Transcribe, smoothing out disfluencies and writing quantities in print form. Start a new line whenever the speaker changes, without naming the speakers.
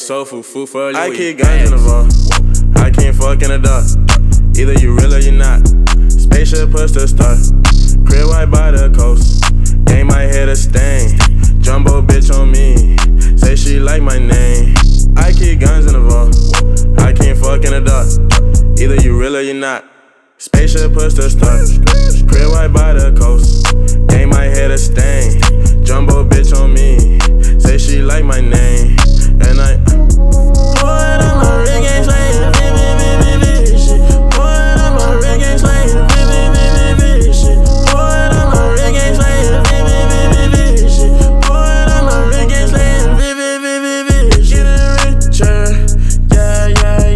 soul food for Louis.
I keep guns in the vault. I can't fuck in the dark. Either you real or you not. Spaceship push to start. Crib white by the coast. Game might hit a stain. Jumbo bitch on me. Say she like my name. I keep guns in the vault. I can't fuck in the dark. Either you real or you not. Spaceship push to start. Crib white by the coast. Game might hit a stain. Jumbo bitch on me. Say she like my name. And I